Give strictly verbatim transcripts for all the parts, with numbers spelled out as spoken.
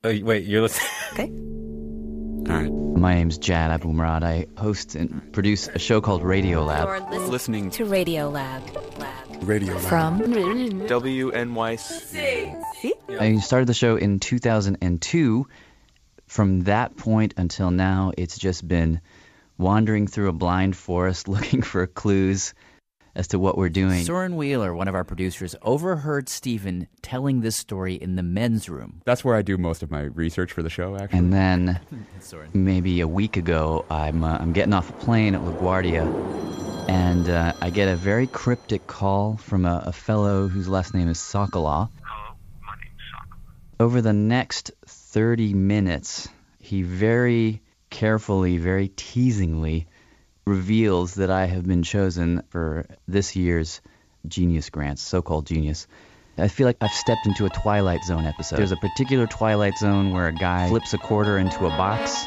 Oh, wait, you're listening? Okay. All right. My name's Jad Abumrad. I host and produce a show called Radio Lab. You're listening, Listening to Radio Lab. Lab. Radio Lab. From W N Y C. See? I started the show in two thousand two. From that point until now, it's just been wandering through a blind forest looking for clues as to what we're doing. Soren Wheeler, one of our producers, overheard Stephen telling this story in the men's room. That's where I do most of my research for the show, actually. And then Soren. maybe a week ago, I'm uh, I'm getting off a plane at LaGuardia, and uh, I get a very cryptic call from a, a fellow whose last name is Sokolow. Hello, my name's Sokolow. Over the next thirty minutes, he very carefully, very teasingly reveals that I have been chosen for this year's Genius Grants, so-called Genius. I feel like I've stepped into a Twilight Zone episode. There's a particular Twilight Zone where a guy flips a quarter into a box,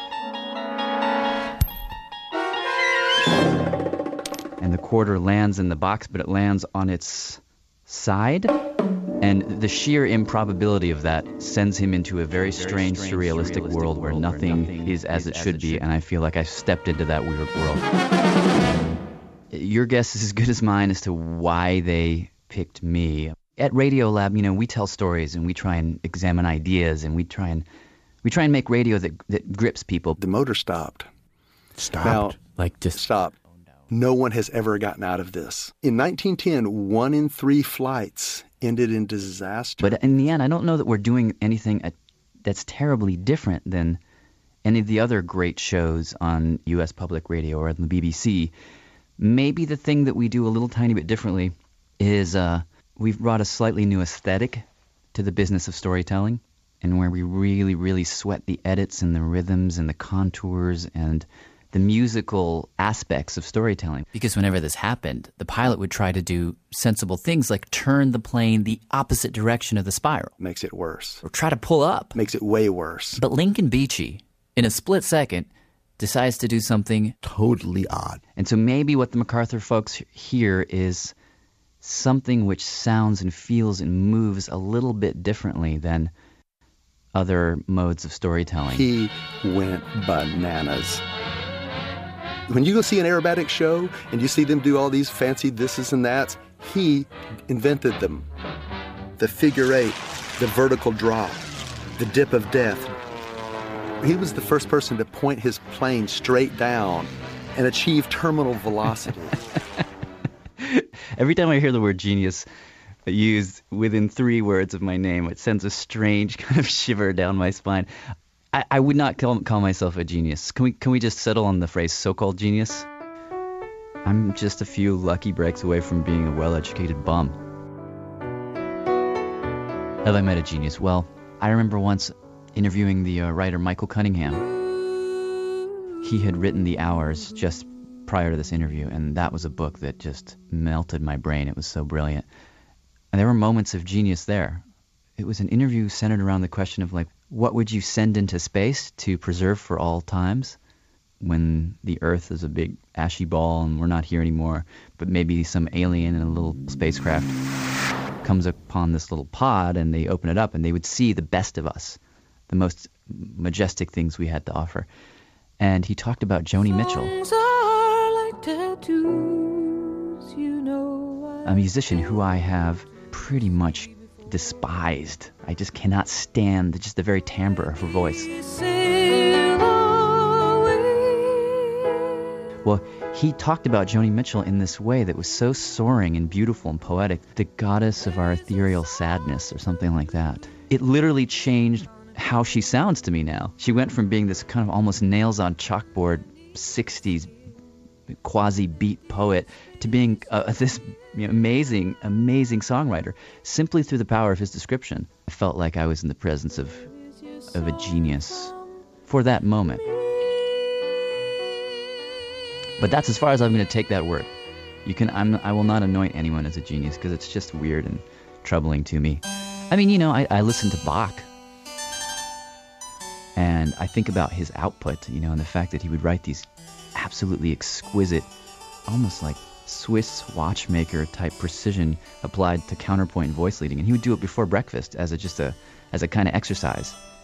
and the quarter lands in the box, but it lands on its side. And the sheer improbability of that sends him into a very strange, surrealistic world where nothing is as it should be, and I feel like I've stepped into that weird world. Your guess is as good as mine as to why they picked me. At Radio Lab, you know, we tell stories and we try and examine ideas and we try and we try and make radio that that grips people. The motor stopped. Stopped. Now, Like just stopped. No one has ever gotten out of this. In nineteen ten, one in three flights ended in disaster. But in the end, I don't know that we're doing anything uh, that's terribly different than any of the other great shows on U S public radio or on the B B C. Maybe the thing that we do a little tiny bit differently is uh, we've brought a slightly new aesthetic to the business of storytelling, and where we really, really sweat the edits and the rhythms and the contours and the musical aspects of storytelling. because whenever this happened, the pilot would try to do sensible things like turn the plane the opposite direction of the spiral Makes it worse. or try to pull up. Makes it way worse. But Lincoln Beachy, in a split second, decides to do something Totally odd. And so maybe what the MacArthur folks hear is something which sounds and feels and moves a little bit differently than other modes of storytelling. He went bananas. When you go see an aerobatic show and you see them do all these fancy thises and that's, he invented them. The figure eight, the vertical drop, the dip of death. He was the first person to point his plane straight down and achieve terminal velocity. Every time I hear the word genius used within three words of my name, it sends a strange kind of shiver down my spine. I, I would not call, call myself a genius. Can we can we just settle on the phrase so-called genius? I'm just a few lucky breaks away from being a well-educated bum. Have I met a genius? Well, I remember once interviewing the uh, writer Michael Cunningham. He had written The Hours just prior to this interview, and that was a book that just melted my brain. It was so brilliant. And there were moments of genius there. It was an interview centered around the question of, like, what would you send into space to preserve for all times when the Earth is a big ashy ball and we're not here anymore, but maybe some alien in a little spacecraft comes upon this little pod and they open it up and they would see the best of us, the most majestic things we had to offer. And he talked about Joni Mitchell, like tattoos, you know, a musician who I have pretty much despised. I just cannot stand the, just the very timbre of her voice. Well, he talked about Joni Mitchell in this way that was so soaring and beautiful and poetic, the goddess of our ethereal sadness or something like that. It literally changed how she sounds to me now. She went from being this kind of almost nails on chalkboard sixties quasi-beat poet to being uh, this you know, amazing, amazing songwriter, simply through the power of his description. I felt like I was in the presence of of a genius for that moment. But that's as far as I'm going to take that word. You can, I'm, I will not anoint anyone as a genius because it's just weird and troubling to me. I mean, you know, I, I listen to Bach, and I think about his output, you know, and the fact that he would write these absolutely exquisite, almost like Swiss watchmaker type precision applied to counterpoint voice leading, and he would do it before breakfast as a just a as a kind of exercise.